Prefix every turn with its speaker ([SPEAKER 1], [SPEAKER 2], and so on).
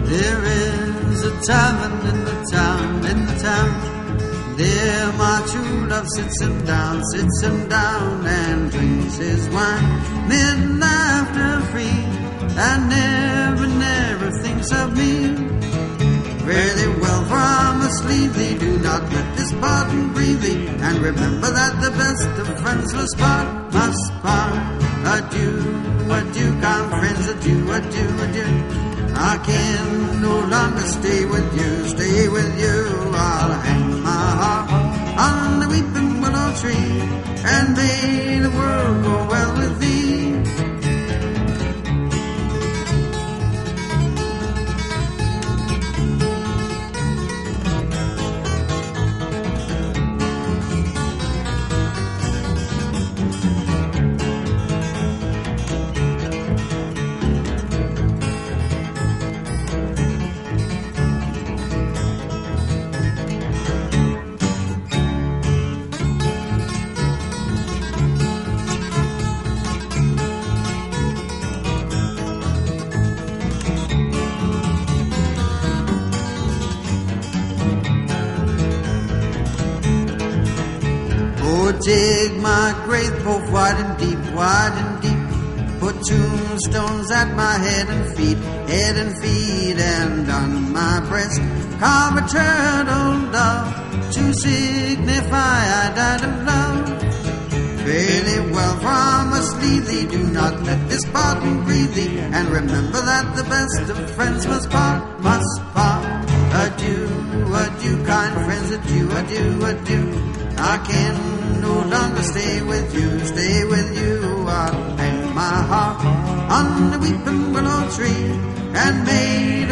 [SPEAKER 1] There is a tavern in the town. There my true love sits him down and drinks his wine, mid laughter free, and never thinks of me. Really well from a sleeve thee, do not let this pardon grieve thee, and remember that the best of friends must part. Adieu, kind friends, adieu. I can no longer stay with you. I'll hang my heart on the weeping willow tree, and may the world go well with thee. Dig my grave both wide and deep. Put tombstones at my head and feet, and on my breast carve a turtle dove to signify I died of love. Fairly well from a sleeve thee, do not let this pardon grieve thee, and remember that the best of friends must part. Adieu, kind friends, adieu. I can no longer stay with you. I'll hang my heart on the weeping willow tree, and may